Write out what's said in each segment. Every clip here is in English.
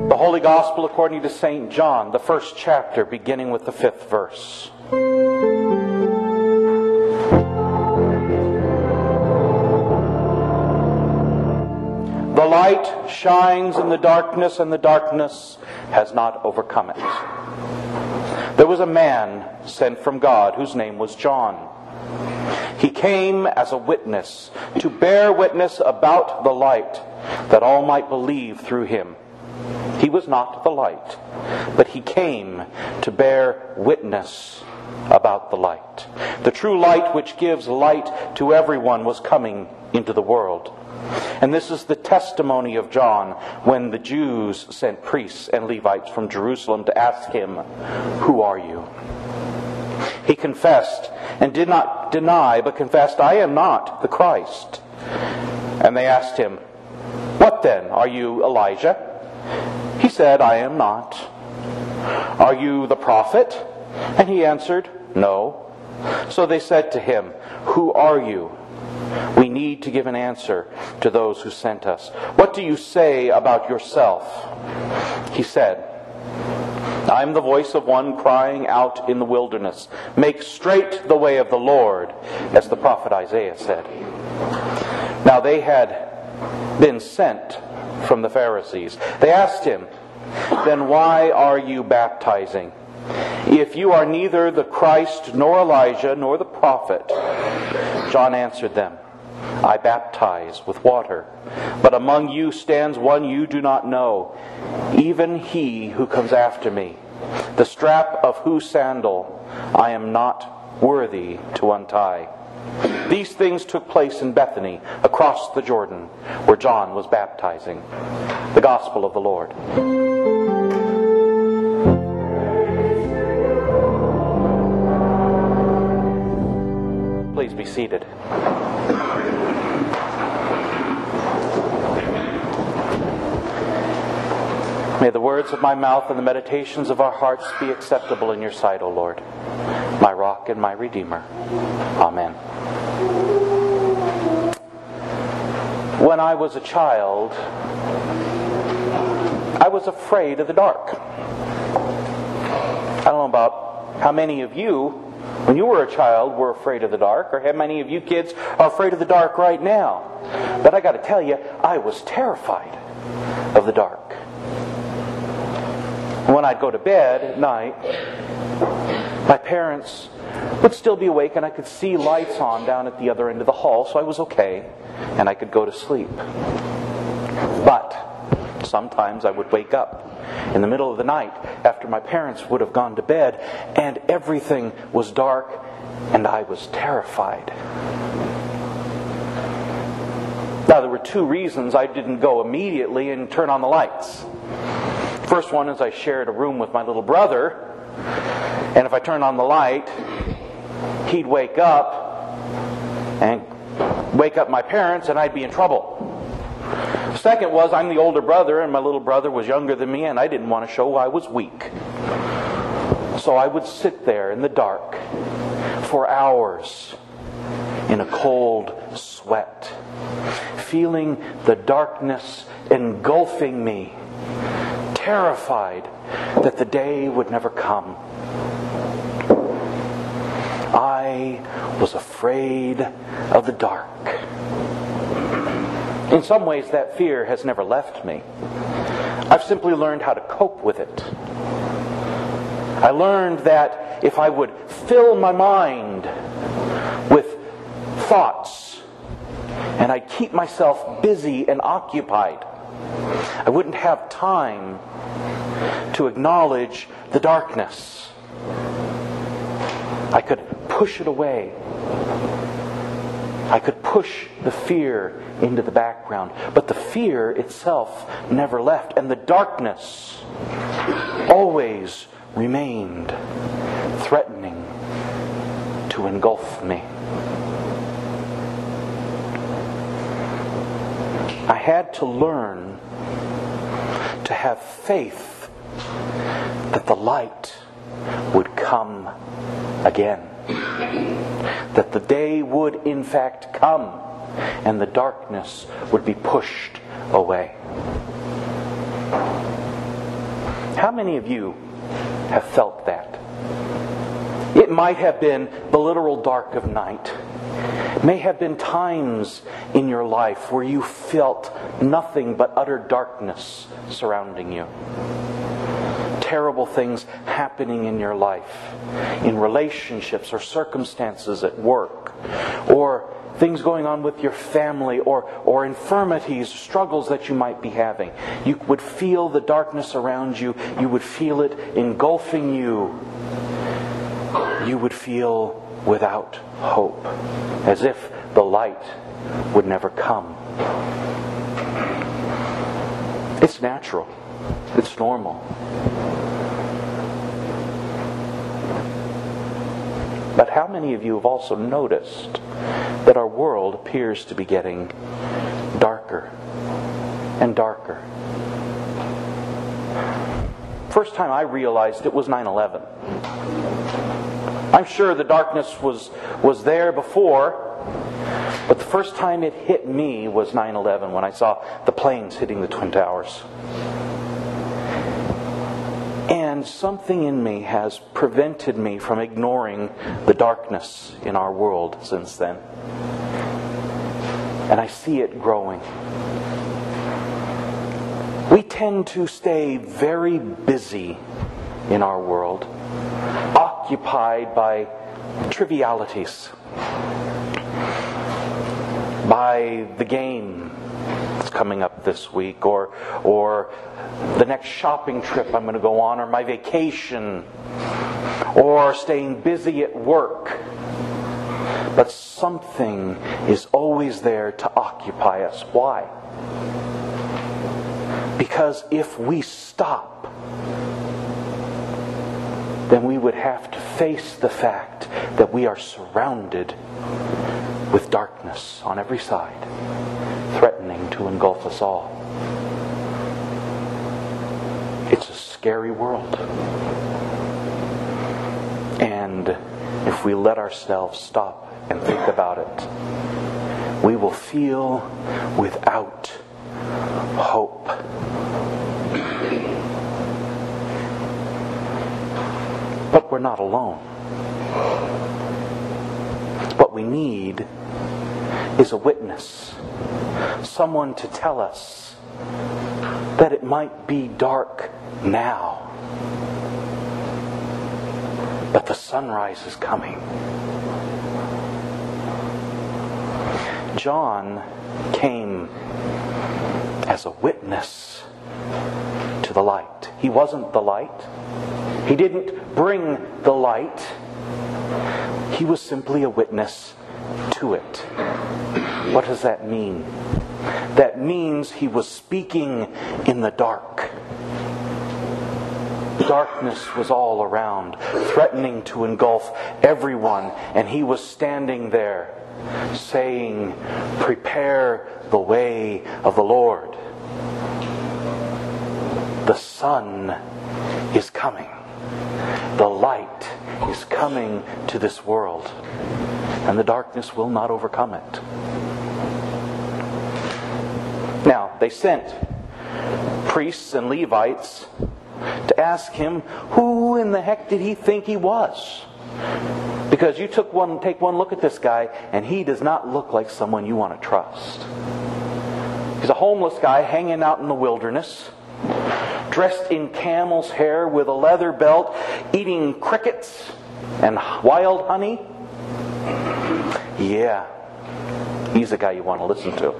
The Holy Gospel according to St. John, the first chapter, beginning with the 5th verse. The light shines in the darkness, and the darkness has not overcome it. There was a man sent from God whose name was John. He came as a witness, to bear witness about the light, that all might believe through him. He was not the light, but he came to bear witness about the light. The true light which gives light to everyone was coming into the world. And this is the testimony of John when the Jews sent priests and Levites from Jerusalem to ask him, "Who are you?" He confessed and did not deny, but confessed, "I am not the Christ." And they asked him, "What then? Are you Elijah?" He said, "I am not." "Are you the prophet?" And he answered, "No." So they said to him, "Who are you? We need to give an answer to those who sent us. What do you say about yourself?" He said, "I am the voice of one crying out in the wilderness, 'Make straight the way of the Lord,' as the prophet Isaiah said." Now they had been sent from the Pharisees. They asked him, "Then why are you baptizing? If you are neither the Christ, nor Elijah, nor the prophet." John answered them, "I baptize with water, but among you stands one you do not know, even he who comes after me, the strap of whose sandal I am not worthy to untie." These things took place in Bethany, across the Jordan, where John was baptizing. The Gospel of the Lord. Please be seated. May the words of my mouth and the meditations of our hearts be acceptable in your sight, O Lord, my rock and my redeemer. Amen. When I was a child, I was afraid of the dark. I don't know about how many of you, when you were a child, were afraid of the dark, or how many of you kids are afraid of the dark right now. But I got to tell you, I was terrified of the dark. When I'd go to bed at night, my parents would still be awake and I could see lights on down at the other end of the hall, so I was okay and I could go to sleep. But sometimes I would wake up in the middle of the night after my parents would have gone to bed and everything was dark and I was terrified. Now there were two reasons I didn't go immediately and turn on the lights. First one is I shared a room with my little brother, and if I turned on the light, he'd wake up my parents, and I'd be in trouble. The second was I'm the older brother, and my little brother was younger than me, and I didn't want to show I was weak. So I would sit there in the dark for hours in a cold sweat, feeling the darkness engulfing me, terrified that the day would never come. I was afraid of the dark. In some ways, that fear has never left me. I've simply learned how to cope with it. I learned that if I would fill my mind with thoughts and I'd keep myself busy and occupied, I wouldn't have time to acknowledge the darkness. I could push it away. I could push the fear into the background. But the fear itself never left. And the darkness always remained, threatening to engulf me. I had to learn to have faith that the light would come again. That the day would in fact come and the darkness would be pushed away. How many of you have felt that? It might have been the literal dark of night. It may have been times in your life where you felt nothing but utter darkness surrounding you. Terrible things happening in your life, in relationships or circumstances at work, or things going on with your family, or infirmities, struggles that you might be having. You would feel the darkness around you. You would feel it engulfing you. You would feel without hope, as if the light would never come. It's natural. It's normal. But how many of you have also noticed that our world appears to be getting darker and darker? First time I realized it was 9/11. I'm sure the darkness was there before, but the first time it hit me was 9/11, when I saw the planes hitting the Twin Towers. And something in me has prevented me from ignoring the darkness in our world since then. And I see it growing. We tend to stay very busy in our world, occupied by trivialities, by the game that's coming up this week, or the next shopping trip I'm going to go on, or my vacation, or staying busy at work. But something is always there to occupy us. Why? Because if we stop, then we would have to face the fact that we are surrounded with darkness on every side, threatening to engulf us all. It's a scary world. And if we let ourselves stop and think about it, we will feel without hope. But we're not alone. What we need is a witness. Someone to tell us that it might be dark now, but the sunrise is coming. John came as a witness to the light. He wasn't the light. He didn't bring the light. He was simply a witness to it. What does that mean? That means he was speaking in the dark. Darkness was all around, threatening to engulf everyone, and he was standing there saying, "Prepare the way of the Lord. The sun is coming. The light is coming to this world, and the darkness will not overcome it." Now, they sent priests and Levites to ask him, who in the heck did he think he was? Because you take one look at this guy, and he does not look like someone you want to trust. He's a homeless guy hanging out in the wilderness, dressed in camel's hair with a leather belt, eating crickets and wild honey. Yeah, he's a guy you want to listen to.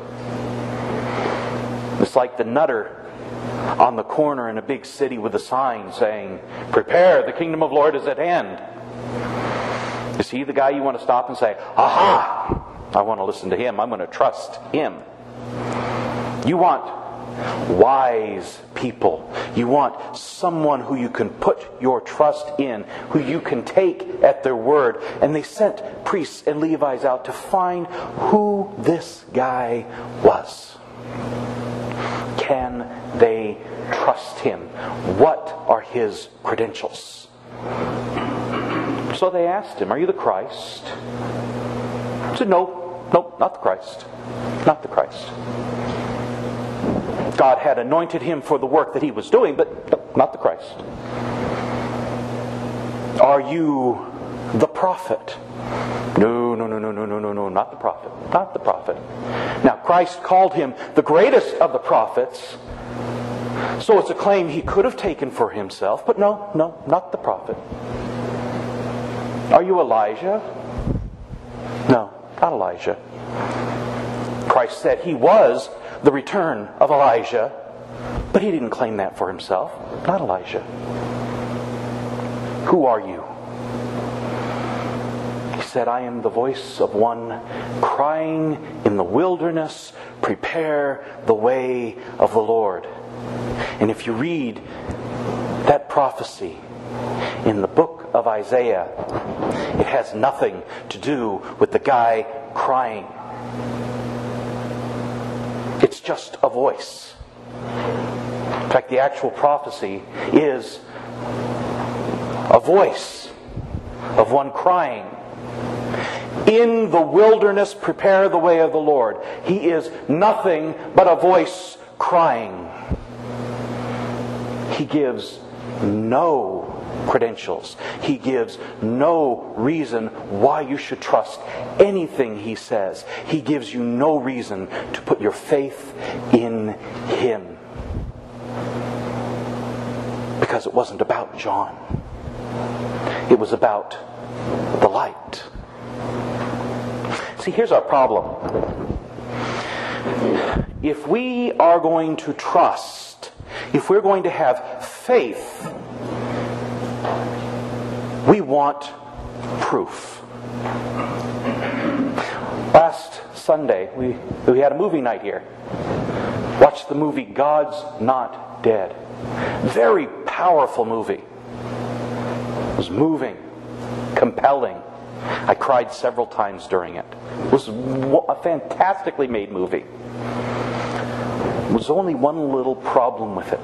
It's like the nutter on the corner in a big city with a sign saying, "Prepare, the kingdom of the Lord is at hand." Is he the guy you want to stop and say, "Aha! I want to listen to him. I'm going to trust him"? You want wise people. You want someone who you can put your trust in, who you can take at their word. And they sent priests and Levites out to find who this guy was. Can they trust him? What are his credentials? So they asked him, "Are you the Christ?" He said, "No, not the Christ. Not the Christ." God had anointed him for the work that he was doing, but not the Christ. Are you the prophet? No, not the prophet. Not the prophet. Now, Christ called him the greatest of the prophets, so it's a claim he could have taken for himself, but no, not the prophet. Are you Elijah? No, not Elijah. Christ said he was the return of Elijah, but he didn't claim that for himself. Not Elijah. Who are you? He said, I am the voice of one crying in the wilderness, prepare the way of the Lord. And if you read that prophecy in the book of Isaiah, it has nothing to do with the guy crying. It's just a voice. In fact, the actual prophecy is a voice of one crying. In the wilderness, prepare the way of the Lord. He is nothing but a voice crying. He gives no credentials. He gives no reason why you should trust anything he says. He gives you no reason to put your faith in him. Because it wasn't about John. It was about the light. See, here's our problem. If we are going to trust, if we're going to have faith, we want proof. Last Sunday, we had a movie night here. Watched the movie God's Not Dead. Very powerful movie. It was moving, compelling. I cried several times during it. It was a fantastically made movie. There was only one little problem with it.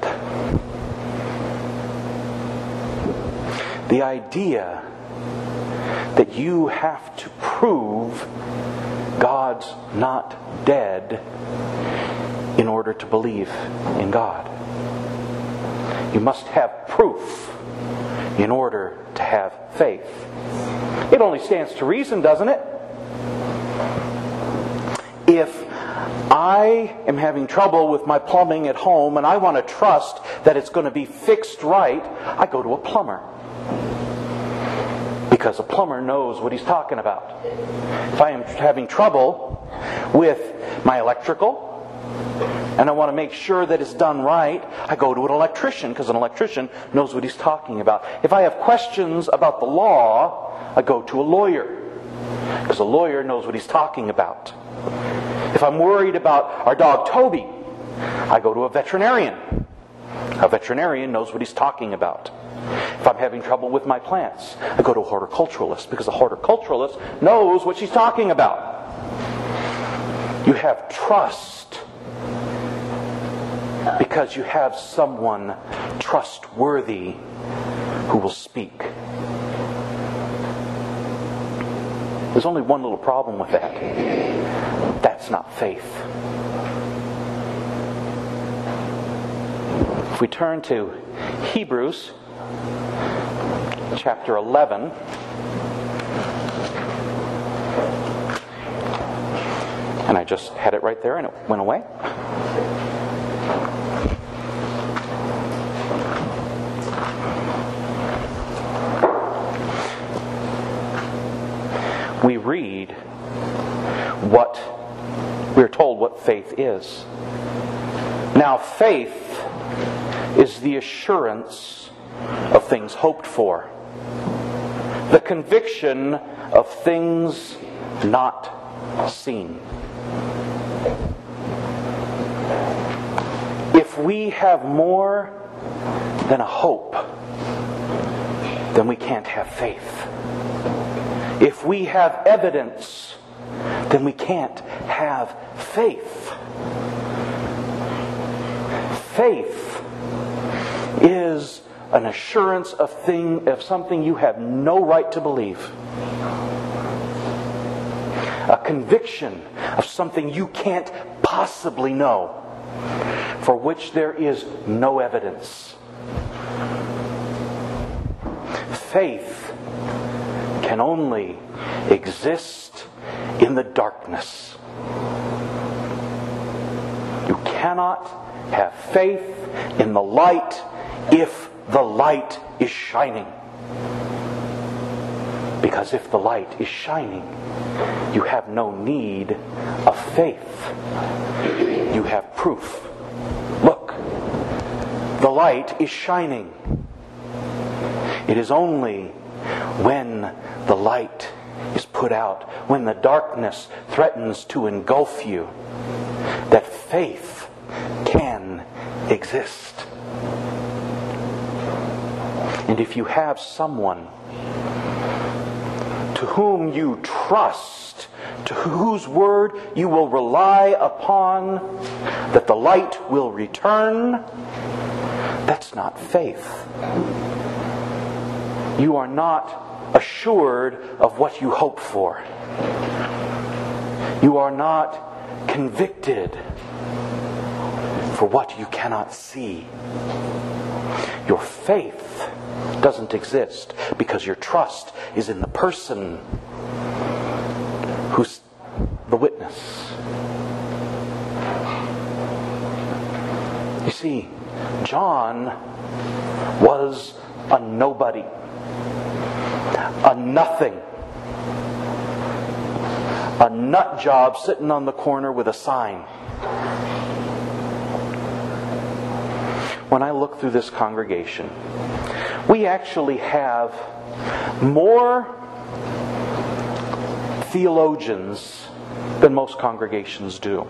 The idea that you have to prove God's not dead in order to believe in God. You must have proof in order to have faith. It only stands to reason, doesn't it? If I am having trouble with my plumbing at home and I want to trust that it's going to be fixed right, I go to a plumber. Because a plumber knows what he's talking about. If I am having trouble with my electrical and I want to make sure that it's done right, I go to an electrician because an electrician knows what he's talking about. If I have questions about the law, I go to a lawyer because a lawyer knows what he's talking about. If I'm worried about our dog Toby, I go to a veterinarian. A veterinarian knows what he's talking about. If I'm having trouble with my plants, I go to a horticulturalist because a horticulturalist knows what she's talking about. You have trust because you have someone trustworthy who will speak. There's only one little problem with that. That's not faith. If we turn to Hebrews chapter 11, and I just had it right there and it went away. We read what we're told what faith is. Now, faith is the assurance of things hoped for, the conviction of things not seen. If we have more than a hope, then we can't have faith. If we have evidence, then we can't have faith. Faith is an assurance of something you have no right to believe. A conviction of something you can't possibly know. for which there is no evidence. Faith can only exist in the darkness. You cannot have faith in the light if the light is shining. Because if the light is shining, you have no need of faith. You have proof. Look, the light is shining. It is only when the light is put out, when the darkness threatens to engulf you, that faith can exist. And if you have someone to whom you trust, to whose word you will rely upon, that the light will return, that's not faith. You are not assured of what you hope for. You are not convicted for what you cannot see. Your faith doesn't exist because your trust is in the person who's the witness. You see, John was a nobody, a nothing, a nut job sitting on the corner with a sign. When I look through this congregation, we actually have more theologians than most congregations do.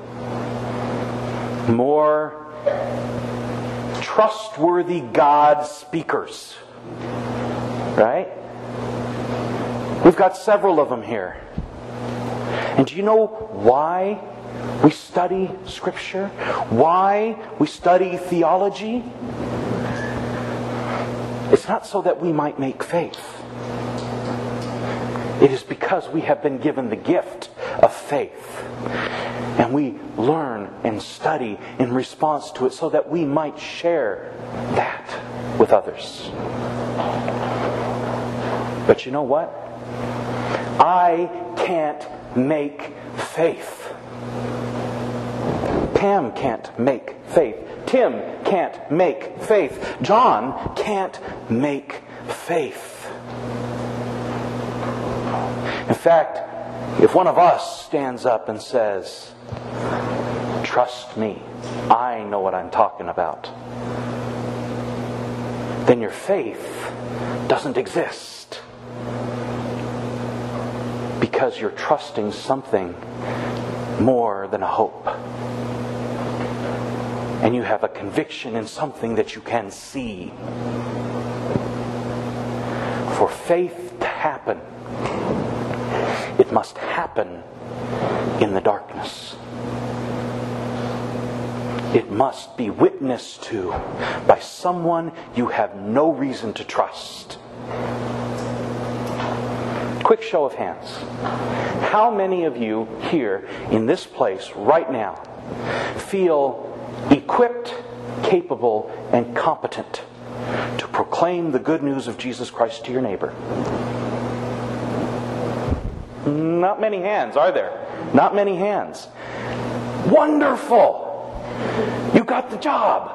More trustworthy God speakers. Right? We've got several of them here. And do you know why we study Scripture? Why we study theology? It's not so that we might make faith. It is because we have been given the gift of faith. And we learn and study in response to it so that we might share that with others. But you know what? I can't make faith. Pam can't make faith. Tim can't make faith. John can't make faith. In fact, if one of us stands up and says, "Trust me, I know what I'm talking about," then your faith doesn't exist. Because you're trusting something more than a hope. And you have a conviction in something that you can see. For faith to happen, it must happen in the darkness. It must be witnessed to by someone you have no reason to trust. Quick show of hands. How many of you here in this place right now feel equipped, capable, and competent to proclaim the good news of Jesus Christ to your neighbor? Not many hands, are there? Not many hands. Wonderful! You got the job.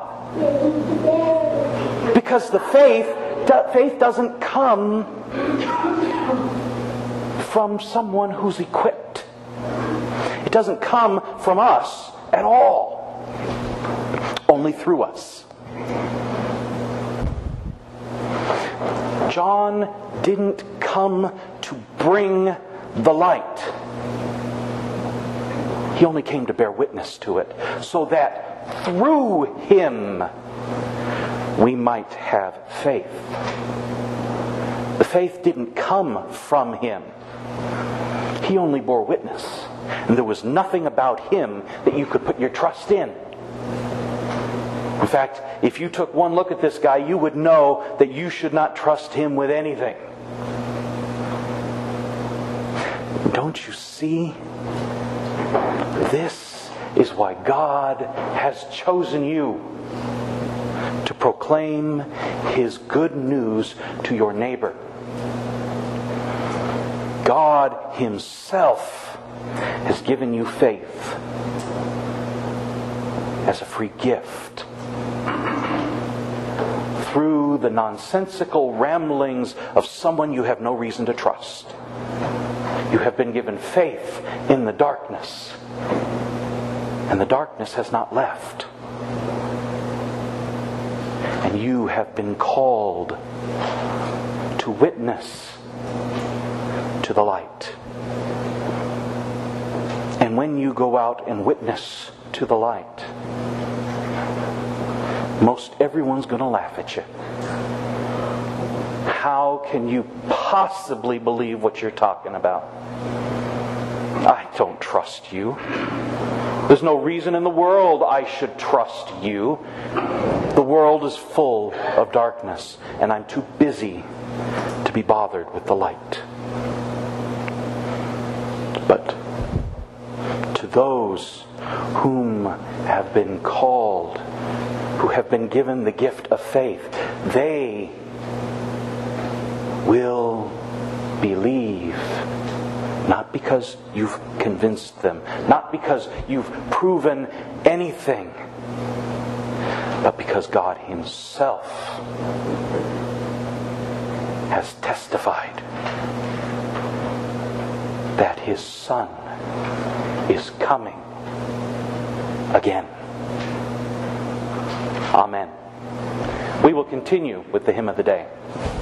Because the faith doesn't come from someone who's equipped. It doesn't come from us at all. Only through us. John didn't come to bring the light. He only came to bear witness to it, so that through him we might have faith. The faith didn't come from him. He only bore witness. And there was nothing about him that you could put your trust in. In fact, if you took one look at this guy, you would know that you should not trust him with anything. Don't you see? This is why God has chosen you to proclaim His good news to your neighbor. God Himself has given you faith as a free gift. Through the nonsensical ramblings of someone you have no reason to trust. You have been given faith in the darkness, and the darkness has not left. And you have been called to witness to the light. And when you go out and witness to the light, most everyone's going to laugh at you. How can you possibly believe what you're talking about? I don't trust you. There's no reason in the world I should trust you. The world is full of darkness, and I'm too busy to be bothered with the light. But to those whom have been called, who have been given the gift of faith, they will believe. Not because you've convinced them, not because you've proven anything, but because God Himself has testified that His Son is coming again. Amen. We will continue with the hymn of the day.